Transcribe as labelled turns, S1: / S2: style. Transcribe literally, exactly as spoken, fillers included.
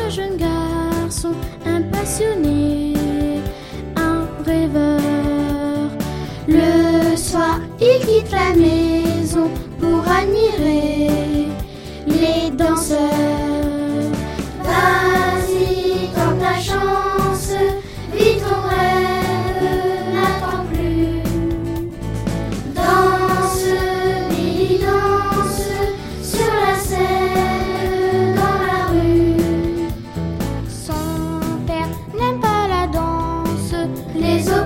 S1: un jeune garçon, un passionné, un rêveur. Le soir, il quitte la maison pour admirer les danseurs. Vas-y, tente ta chance, vis ton rêve, n'attends plus. Danse, Billy, danse sur la scène, dans la rue. Son père n'aime pas la danse, les autres